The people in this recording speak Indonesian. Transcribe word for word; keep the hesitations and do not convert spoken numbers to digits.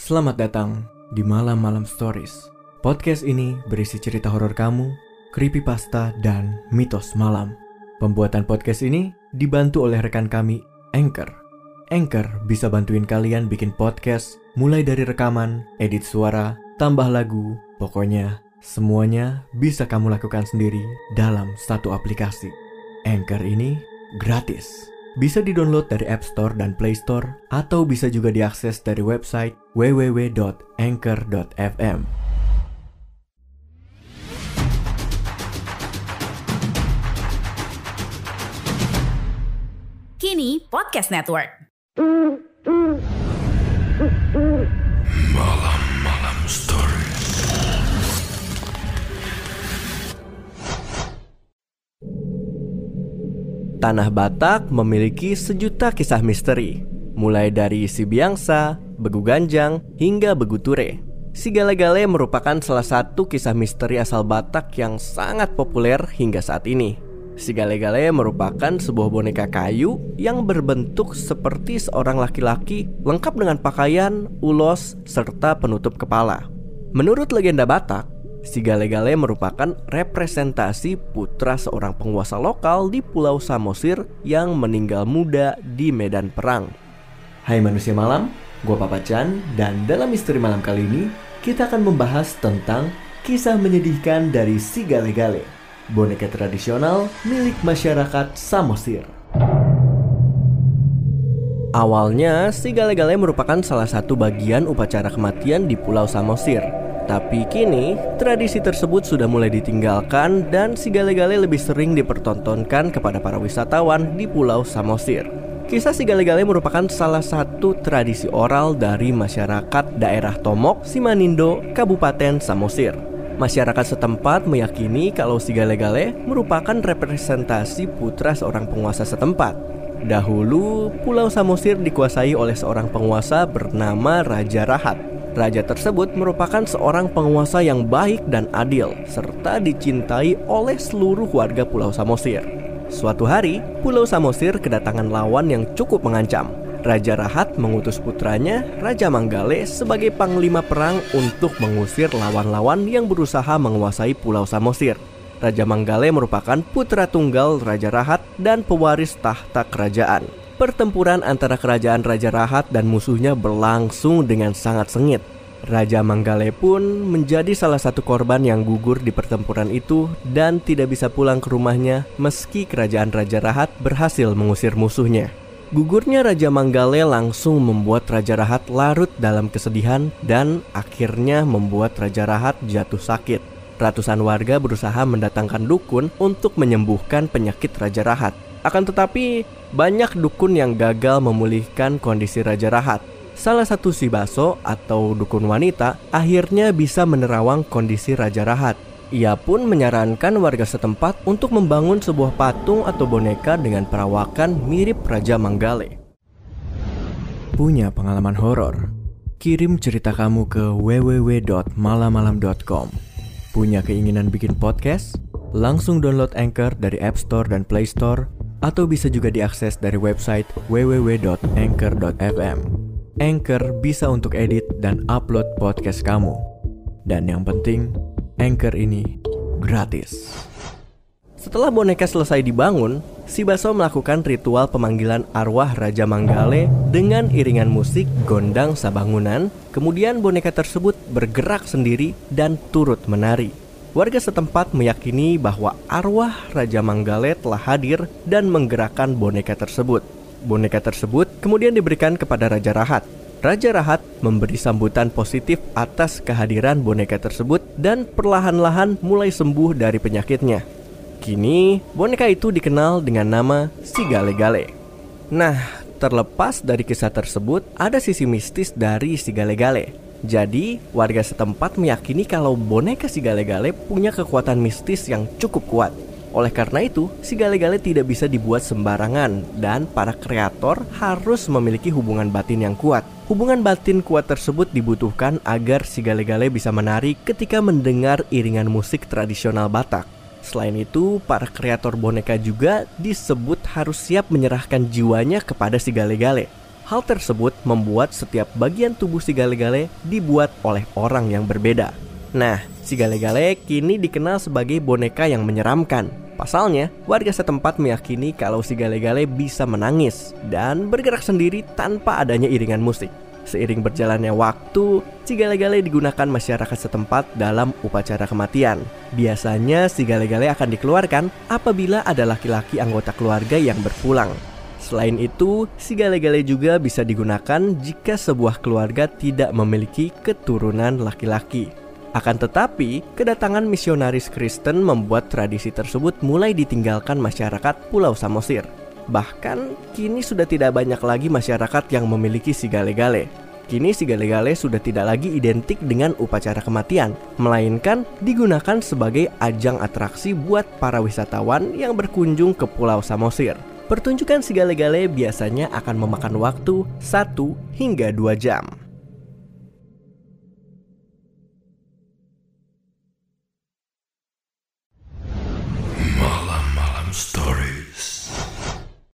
Selamat datang di Malam-Malam Stories. Podcast ini berisi cerita horor kamu, creepypasta, dan mitos malam. Pembuatan podcast ini dibantu oleh rekan kami, Anchor. Anchor bisa bantuin kalian bikin podcast mulai dari rekaman, edit suara, tambah lagu, pokoknya semuanya bisa kamu lakukan sendiri dalam satu aplikasi. Anchor ini gratis. Bisa di-download dari App Store dan Play Store, atau bisa juga diakses dari website w w w dot anchor dot f m. Kini Podcast Network. Malam-Malam Stories. Tanah Batak memiliki sejuta kisah misteri, mulai dari Si Biangsa, Begu Ganjang, hingga Begu Ture. Si Gale-Gale merupakan salah satu kisah misteri asal Batak yang sangat populer hingga saat ini. Si Gale-Gale merupakan sebuah boneka kayu yang berbentuk seperti seorang laki-laki lengkap dengan pakaian, ulos, serta penutup kepala. Menurut legenda Batak, si Gale-Gale merupakan representasi putra seorang penguasa lokal di Pulau Samosir yang meninggal muda di medan perang. Hai manusia malam, gue Papa Chan, dan dalam misteri malam kali ini kita akan membahas tentang kisah menyedihkan dari si Gale-Gale, boneka tradisional milik masyarakat Samosir. Awalnya, si Gale-Gale merupakan salah satu bagian upacara kematian di Pulau Samosir. Tapi kini, tradisi tersebut sudah mulai ditinggalkan dan si Gale-Gale lebih sering dipertontonkan kepada para wisatawan di Pulau Samosir. Kisah si Gale-Gale merupakan salah satu tradisi oral dari masyarakat daerah Tomok, Simanindo, Kabupaten Samosir. Masyarakat setempat meyakini kalau si Gale-Gale merupakan representasi putra seorang penguasa setempat. Dahulu, Pulau Samosir dikuasai oleh seorang penguasa bernama Raja Rahat. Raja tersebut merupakan seorang penguasa yang baik dan adil, serta dicintai oleh seluruh warga Pulau Samosir. Suatu hari, Pulau Samosir kedatangan lawan yang cukup mengancam. Raja Rahat mengutus putranya, Raja Manggale, sebagai panglima perang untuk mengusir lawan-lawan yang berusaha menguasai Pulau Samosir. Raja Manggale merupakan putra tunggal Raja Rahat dan pewaris tahta kerajaan. Pertempuran antara kerajaan Raja Rahat dan musuhnya berlangsung dengan sangat sengit. Raja Manggale pun menjadi salah satu korban yang gugur di pertempuran itu dan tidak bisa pulang ke rumahnya meski kerajaan Raja Rahat berhasil mengusir musuhnya. Gugurnya Raja Manggale langsung membuat Raja Rahat larut dalam kesedihan dan akhirnya membuat Raja Rahat jatuh sakit. Ratusan warga berusaha mendatangkan dukun untuk menyembuhkan penyakit Raja Rahat. Akan tetapi, banyak dukun yang gagal memulihkan kondisi Raja Rahat. Salah satu si Baso atau dukun wanita akhirnya bisa menerawang kondisi Raja Rahat. Ia pun menyarankan warga setempat untuk membangun sebuah patung atau boneka dengan perawakan mirip Raja Manggale. Punya pengalaman horor? Kirim cerita kamu ke w w w dot malamalam dot com. Punya keinginan bikin podcast? Langsung download Anchor dari App Store dan Play Store, atau bisa juga diakses dari website w w w dot anchor dot f m. Anchor bisa untuk edit dan upload podcast kamu. Dan yang penting, Anchor ini gratis. Setelah boneka selesai dibangun, si Baso melakukan ritual pemanggilan arwah Raja Manggale dengan iringan musik gondang sabangunan. Kemudian boneka tersebut bergerak sendiri dan turut menari. Warga setempat meyakini bahwa arwah Raja Manggale telah hadir dan menggerakkan boneka tersebut. Boneka tersebut kemudian diberikan kepada Raja Rahat. Raja Rahat memberi sambutan positif atas kehadiran boneka tersebut dan perlahan-lahan mulai sembuh dari penyakitnya. Kini, boneka itu dikenal dengan nama si Gale-Gale. Nah, terlepas dari kisah tersebut, ada sisi mistis dari si Gale-Gale. Jadi, warga setempat meyakini kalau boneka si Gale-Gale punya kekuatan mistis yang cukup kuat. Oleh karena itu, si Gale-Gale tidak bisa dibuat sembarangan dan para kreator harus memiliki hubungan batin yang kuat. Hubungan batin kuat tersebut dibutuhkan agar si Gale-Gale bisa menari ketika mendengar iringan musik tradisional Batak. Selain itu, para kreator boneka juga disebut harus siap menyerahkan jiwanya kepada si Gale-Gale. Hal tersebut membuat setiap bagian tubuh si gale-gale dibuat oleh orang yang berbeda. Nah, si gale-gale kini dikenal sebagai boneka yang menyeramkan. Pasalnya, warga setempat meyakini kalau si gale-gale bisa menangis dan bergerak sendiri tanpa adanya iringan musik. Seiring berjalannya waktu, si gale-gale digunakan masyarakat setempat dalam upacara kematian. Biasanya si gale-gale akan dikeluarkan apabila ada laki-laki anggota keluarga yang berpulang. Selain itu, si gale-gale juga bisa digunakan jika sebuah keluarga tidak memiliki keturunan laki-laki. Akan tetapi, kedatangan misionaris Kristen membuat tradisi tersebut mulai ditinggalkan masyarakat Pulau Samosir. Bahkan, kini sudah tidak banyak lagi masyarakat yang memiliki si gale-gale. Kini si gale-gale sudah tidak lagi identik dengan upacara kematian, melainkan digunakan sebagai ajang atraksi buat para wisatawan yang berkunjung ke Pulau Samosir. Pertunjukan si gale-gale biasanya akan memakan waktu satu hingga dua jam. Malam-malam story.